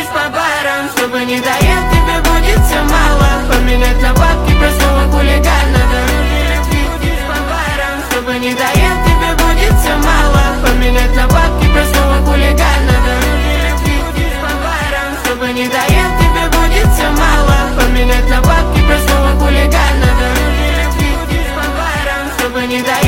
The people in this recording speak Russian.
крутись по барам. Чтобы не доел, тебе будет все мало. Поменять на бабки простого хулигана. Дороже любви, крутись по барам. Чтобы не доел, тебе будет все мало. Поменять на бабки простого хулигана. Дороже любви, крутись по барам. Чтобы не доел, тебе будет все мало. Поменять на бабки простого хулигана. Дороже любви, крутись по барам. Чтобы не доел.